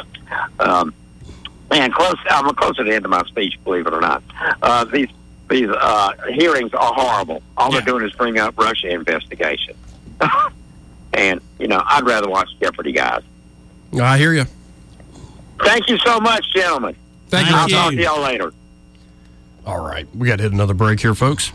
I'm close to the end of my speech, believe it or not. These hearings are horrible. All they're doing is bring up Russia investigation. And, I'd rather watch Jeopardy, guys. I hear you. Thank you so much, gentlemen. Thank you. I'll talk to y'all later. All right. We got to hit another break here, folks.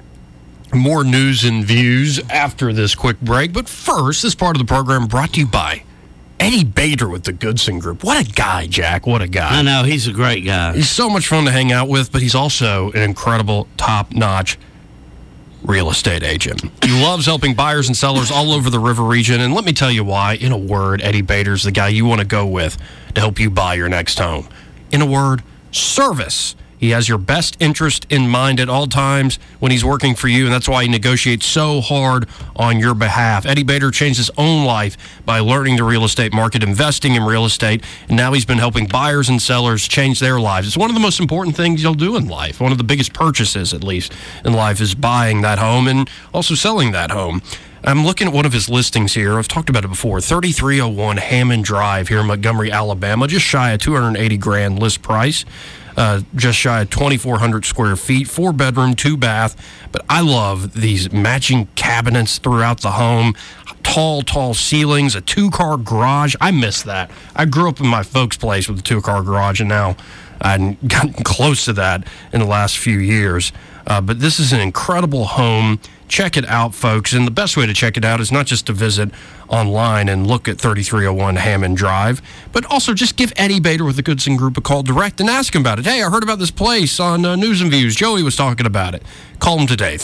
More news and views after this quick break. But first, this part of the program brought to you by Eddie Bader with the Goodson Group. What a guy, Jack. What a guy. I know. He's a great guy. He's so much fun to hang out with, but he's also an incredible, top-notch real estate agent. He loves helping buyers and sellers all over the river region, and let me tell you why. In a word, Eddie Bader's the guy you want to go with to help you buy your next home. In a word, service. He has your best interest in mind at all times when he's working for you, and that's why he negotiates so hard on your behalf. Eddie Bader changed his own life by learning the real estate market, investing in real estate, and now he's been helping buyers and sellers change their lives. It's one of the most important things you'll do in life. One of the biggest purchases, at least, in life is buying that home and also selling that home. I'm looking at one of his listings here. I've talked about it before. 3301 Hammond Drive here in Montgomery, Alabama. Just shy of $280,000 list price. Just shy of 2,400 square feet, 4-bedroom, 2-bath. But I love these matching cabinets throughout the home, tall ceilings, a 2-car garage. I miss that. I grew up in my folks' place with a 2-car garage, and now I've gotten close to that in the last few years. But this is an incredible home. Check it out, folks. And the best way to check it out is not just to visit online and look at 3301 Hammond Drive, but also just give Eddie Bader with the Goodson Group a call direct and ask him about it. Hey, I heard about this place on News and Views. Joey was talking about it. Call him today,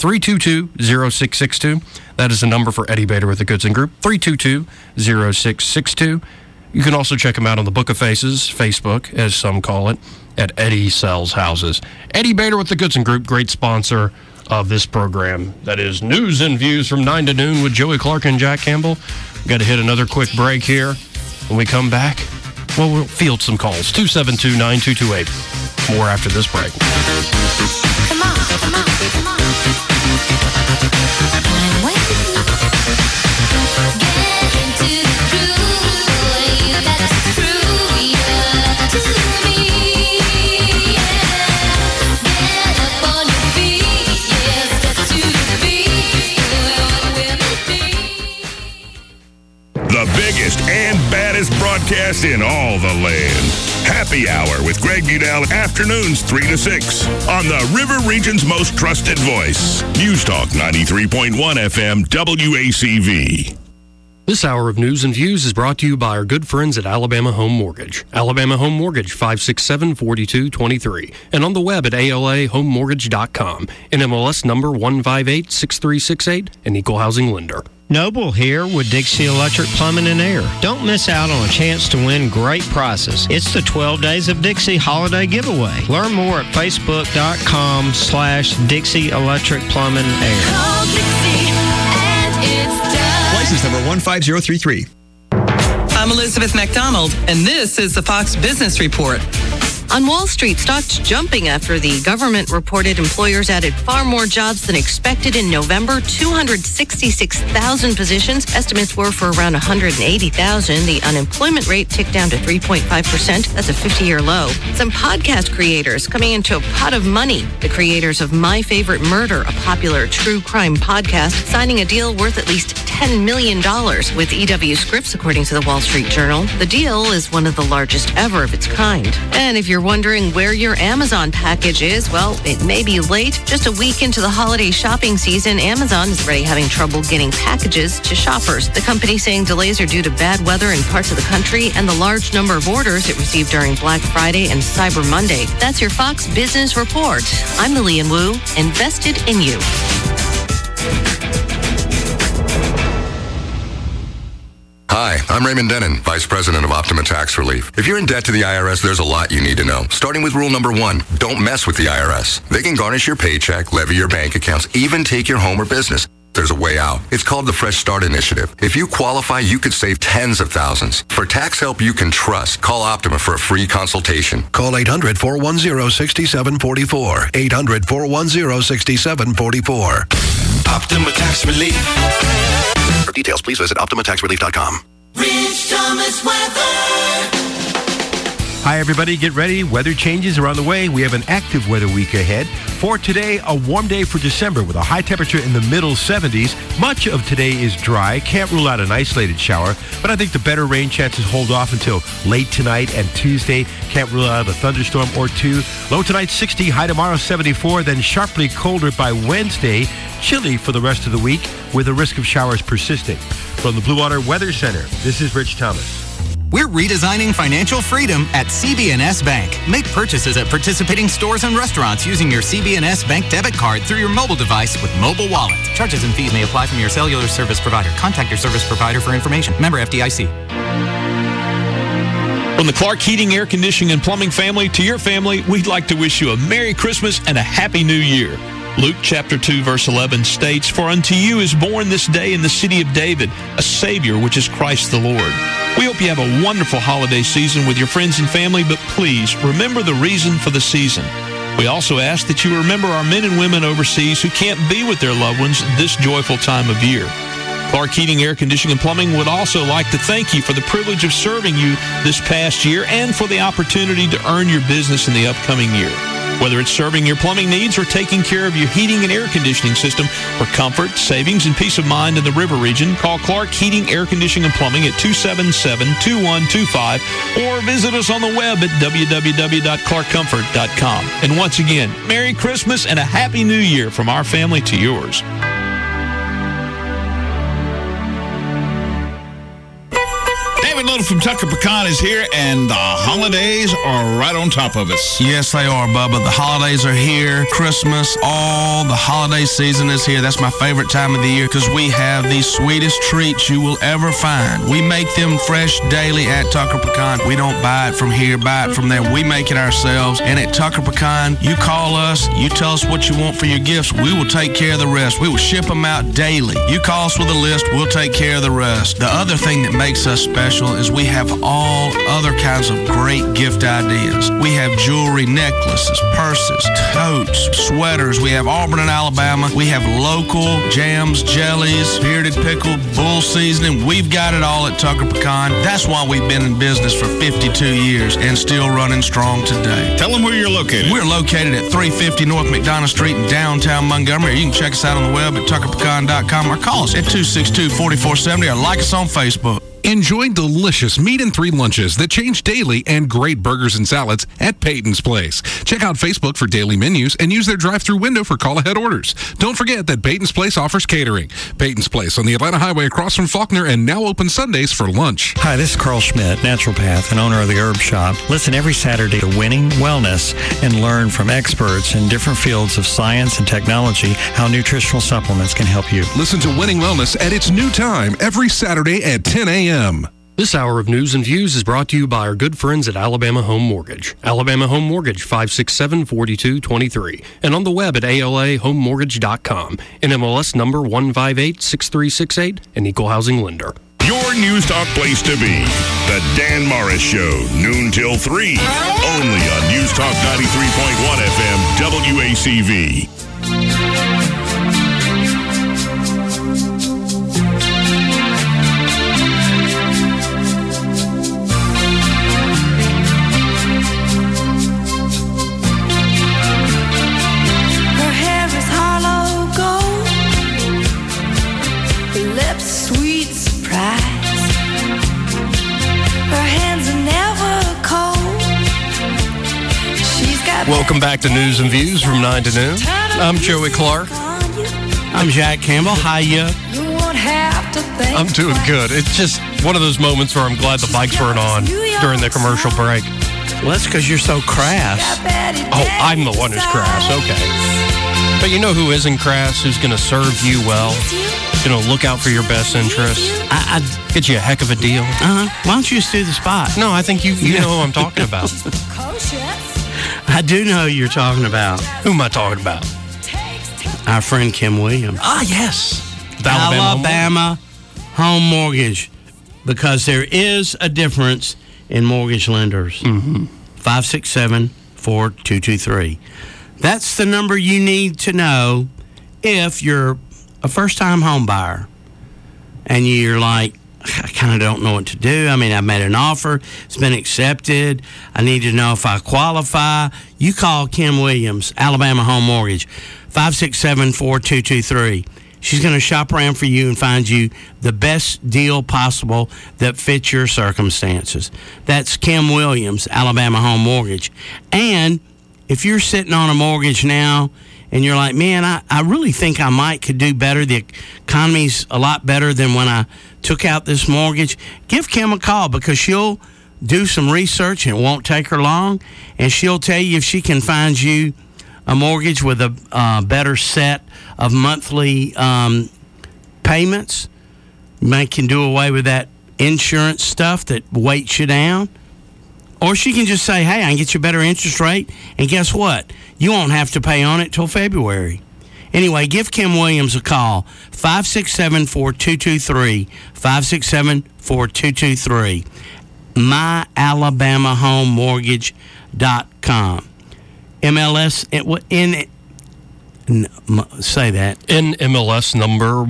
322-0662. That is the number for Eddie Bader with the Goodson Group, 322-0662. You can also check him out on the Book of Faces, Facebook, as some call it. at Eddie Sells Houses. Eddie Bader with the Goodson Group, great sponsor of this program. That is News and Views from 9 to noon with Joey Clark and Jack Campbell. We've got to hit another quick break here. When we come back, well, we'll field some calls. 272-9228. More after this break. Come on, come on, come on. Get into the groove. You got to prove you to me. Get up on your feet. Step to the beat. The biggest and baddest broadcast in all the land. Happy Hour with Greg Udell, afternoons 3 to 6 on the River Region's most trusted voice. News Talk 93.1 FM WACV. This hour of News and Views is brought to you by our good friends at Alabama Home Mortgage. Alabama Home Mortgage, 567-4223. And on the web at alahomemortgage.com. NMLS number 1586368, an equal housing lender. Noble here with Dixie Electric Plumbing and Air. Don't miss out on a chance to win great prizes. It's the 12 Days of Dixie Holiday Giveaway. Learn more at facebook.com/Dixie Electric Plumbing and Air. Call Dixie and it's done. License number 15033. I'm Elizabeth McDonald, and this is the Fox Business Report. On Wall Street, stocks jumping after the government reported employers added far more jobs than expected in November, 266,000 positions. Estimates were for around 180,000. The unemployment rate ticked down to 3.5%. That's a 50-year low. Some podcast creators coming into a pot of money. The creators of My Favorite Murder, a popular true crime podcast, signing a deal worth at least $10 million with EW Scripts, according to the Wall Street Journal. The deal is one of the largest ever of its kind. And if you're wondering where your Amazon package is, well, it may be late. Just a week into the holiday shopping season, Amazon is already having trouble getting packages to shoppers. The company saying delays are due to bad weather in parts of the country and the large number of orders it received during Black Friday and Cyber Monday. That's your Fox Business Report. I'm Lillian Wu, invested in you. Hi, I'm Raymond Denon, Vice President of Optima Tax Relief. If you're in debt to the IRS, there's a lot you need to know. Starting with rule number 1, don't mess with the IRS. They can garnish your paycheck, levy your bank accounts, even take your home or business. There's a way out. It's called the Fresh Start Initiative. If you qualify, you could save tens of thousands. For tax help you can trust, call Optima for a free consultation. Call 800-410-6744. 800-410-6744. Optima Tax Relief. For details, please visit OptimaTaxRelief.com. Rich Thomas weather. Hi, everybody. Get ready. Weather changes are on the way. We have an active weather week ahead. For today, a warm day for December with a high temperature in the middle 70s. Much of today is dry. Can't rule out an isolated shower, but I think the better rain chances hold off until late tonight and Tuesday. Can't rule out a thunderstorm or two. Low tonight 60, high tomorrow 74, then sharply colder by Wednesday. Chilly for the rest of the week with a risk of showers persisting. From the Blue Water Weather Center, this is Rich Thomas. We're redesigning financial freedom at CB&S Bank. Make purchases at participating stores and restaurants using your CB&S Bank debit card through your mobile device with Mobile Wallet. Charges and fees may apply from your cellular service provider. Contact your service provider for information. Member FDIC. From the Clark Heating, Air Conditioning, and Plumbing family to your family, we'd like to wish you a Merry Christmas and a Happy New Year. Luke chapter 2, verse 11 states, "For unto you is born this day in the city of David a Savior, which is Christ the Lord." We hope you have a wonderful holiday season with your friends and family, but please remember the reason for the season. We also ask that you remember our men and women overseas who can't be with their loved ones this joyful time of year. Clark Heating, Air Conditioning, and Plumbing would also like to thank you for the privilege of serving you this past year and for the opportunity to earn your business in the upcoming year. Whether it's serving your plumbing needs or taking care of your heating and air conditioning system for comfort, savings, and peace of mind in the River Region, call Clark Heating, Air Conditioning, and Plumbing at 277-2125 or visit us on the web at www.clarkcomfort.com. And once again, Merry Christmas and a Happy New Year from our family to yours. Joey Little from Tucker Pecan is here, and the holidays are right on top of us. Yes, they are, Bubba. The holidays are here. Christmas, all the holiday season is here. That's my favorite time of the year because we have the sweetest treats you will ever find. We make them fresh daily at Tucker Pecan. We don't buy it from here, buy it from there. We make it ourselves. And at Tucker Pecan, you call us, you tell us what you want for your gifts. We will take care of the rest. We will ship them out daily. You call us with a list, we'll take care of the rest. The other thing that makes us special is we have all other kinds of great gift ideas. We have jewelry, necklaces, purses, totes, sweaters. We have Auburn and Alabama. We have local jams, jellies, bearded pickle, bull seasoning. We've got it all at Tucker Pecan. That's why we've been in business for 52 years and still running strong today. Tell them where you're located. We're located at 350 North McDonough Street in downtown Montgomery. You can check us out on the web at tuckerpecan.com or call us at 262-4470 or like us on Facebook. Enjoy delicious meat and 3 lunches that change daily and great burgers and salads at Peyton's Place. Check out Facebook for daily menus and use their drive-thru window for call-ahead orders. Don't forget that Peyton's Place offers catering. Peyton's Place on the Atlanta Highway across from Faulkner and now open Sundays for lunch. Hi, this is Carl Schmidt, naturopath and owner of the Herb Shop. Listen every Saturday to Winning Wellness and learn from experts in different fields of science and technology how nutritional supplements can help you. Listen to Winning Wellness at its new time every Saturday at 10 a.m. This hour of News and Views is brought to you by our good friends at Alabama Home Mortgage. Alabama Home Mortgage, 567-4223. And on the web at alahomemortgage.com. NMLS number 1586368, an equal housing lender. Your News Talk place to be. The Dan Morris Show, noon till 3. Only on News Talk 93.1 FM, WACV. Welcome back to News and Views from 9 to noon. I'm Joey Clark. I'm Jack Campbell. Hiya. I'm doing good. It's just one of those moments where I'm glad the bikes weren't on during the commercial break. Well, that's because you're so crass. Oh, I'm the one who's crass. Okay. But you know who isn't crass, who's going to serve you well, going to look out for your best interests, get you a heck of a deal. Why don't you just do the spot? No, I think you know who I'm talking about. I do know who you're talking about. Who am I talking about? Our friend Kim Williams. Ah, yes. Alabama Home Mortgage. Because there is a difference in mortgage lenders. 567-4223. That's the number you need to know if you're a first-time home buyer and you're like, I kind of don't know what to do. I mean, I've made an offer. It's been accepted. I need to know if I qualify. You call Kim Williams, Alabama Home Mortgage, 567-4223. She's going to shop around for you and find you the best deal possible that fits your circumstances. That's Kim Williams, Alabama Home Mortgage. And if you're sitting on a mortgage now and you're like, man, I really think I could do better. The economy's a lot better than when I took out this mortgage. Give Kim a call because she'll do some research and it won't take her long. And she'll tell you if she can find you a mortgage with a better set of monthly payments. Can do away with that insurance stuff that weights you down. Or she can just say, hey, I can get you a better interest rate. And guess what? You won't have to pay on it till February. Anyway, give Kim Williams a call, 567-4223, 567-4223, myalabamahomemortgage.com. MLS, say that. NMLS number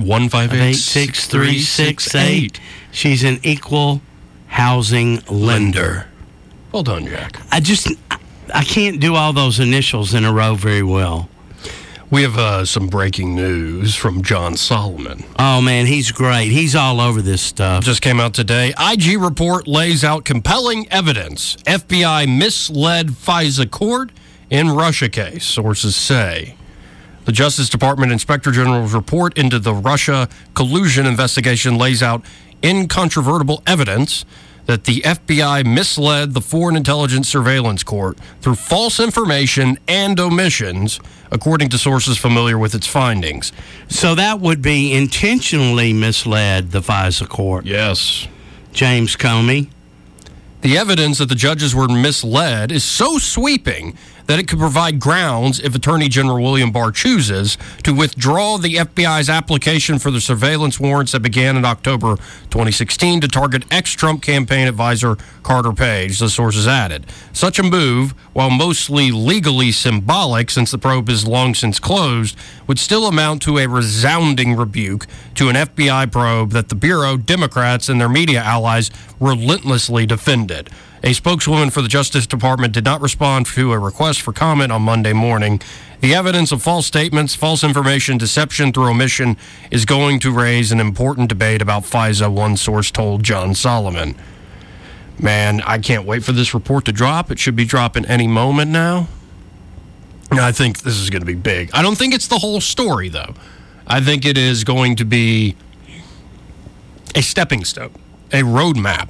1586368. She's an equal housing lender. Well done, Jack. I can't do all those initials in a row very well. We have some breaking news from John Solomon. Oh, man, he's great. He's all over this stuff. Just came out today. IG report lays out compelling evidence. FBI misled FISA court in Russia case, sources say. The Justice Department Inspector General's report into the Russia collusion investigation lays out incontrovertible evidence that the FBI misled the Foreign Intelligence Surveillance Court through false information and omissions, according to sources familiar with its findings. So that would be intentionally misled the FISA court. Yes. James Comey. The evidence that the judges were misled is so sweeping that it could provide grounds, if Attorney General William Barr chooses, to withdraw the FBI's application for the surveillance warrants that began in October 2016 to target ex-Trump campaign advisor Carter Page, the sources added. Such a move, while mostly legally symbolic since the probe is long since closed, would still amount to a resounding rebuke to an FBI probe that the Bureau, Democrats, and their media allies relentlessly defended. A spokeswoman for the Justice Department did not respond to a request for comment on Monday morning. The evidence of false statements, false information, deception through omission is going to raise an important debate about FISA, one source told John Solomon. Man, I can't wait for this report to drop. It should be dropping any moment now. I think this is going to be big. I don't think it's the whole story, though. I think it is going to be a stepping stone, a roadmap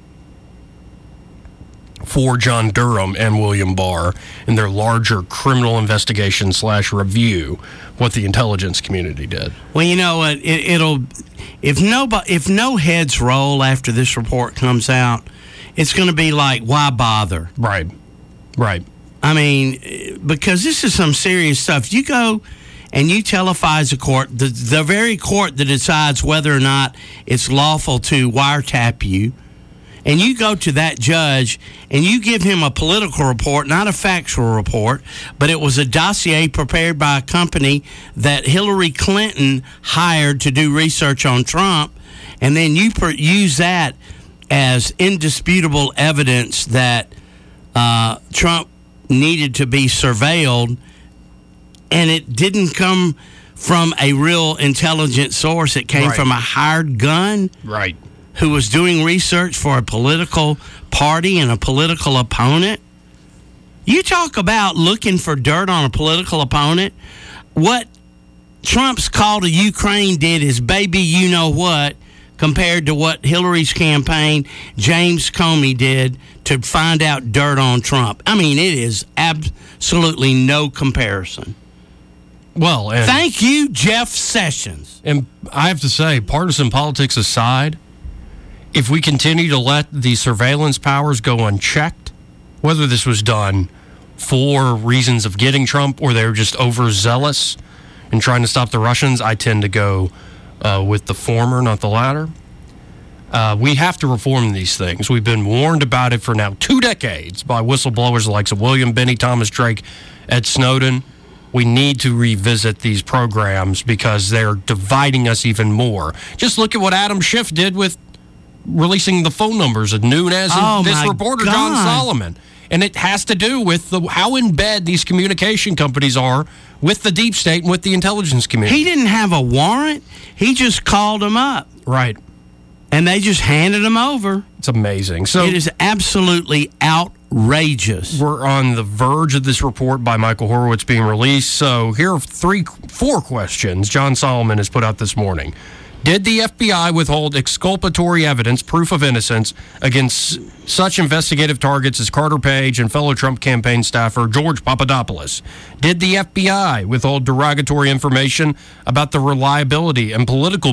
for John Durham and William Barr in their larger criminal investigation / review what the intelligence community did. Well, you know what? It'll if no heads roll after this report comes out, it's going to be like, why bother? Right. I mean, because this is some serious stuff. You go and you tell a FISA court, the very court that decides whether or not it's lawful to wiretap you, and you go to that judge and you give him a political report, not a factual report, but it was a dossier prepared by a company that Hillary Clinton hired to do research on Trump, and then you use that as indisputable evidence that Trump needed to be surveilled, and it didn't come from a real intelligence source. It came from a hired gun. Right. Who was doing research for a political party and a political opponent. You talk about looking for dirt on a political opponent. What Trump's call to Ukraine did is baby you know what compared to what Hillary's campaign, James Comey, did to find out dirt on Trump. I mean, it is absolutely no comparison. Well, and thank you, Jeff Sessions. And I have to say, partisan politics aside, if we continue to let the surveillance powers go unchecked, whether this was done for reasons of getting Trump or they're just overzealous in trying to stop the Russians, I tend to go with the former, not the latter. We have to reform these things. We've been warned about it for now 2 decades by whistleblowers like William Binney, Thomas Drake, Ed Snowden. We need to revisit these programs because they're dividing us even more. Just look at what Adam Schiff did with releasing the phone numbers at noon as this reporter, John Solomon. And it has to do with how in bed these communication companies are with the deep state and with the intelligence community. He didn't have a warrant. He just called them up. Right. And they just handed them over. It's amazing. So it is absolutely outrageous. We're on the verge of this report by Michael Horowitz being released. So here are 4 questions John Solomon has put out this morning. Did the FBI withhold exculpatory evidence, proof of innocence, against such investigative targets as Carter Page and fellow Trump campaign staffer George Papadopoulos? Did the FBI withhold derogatory information about the reliability and political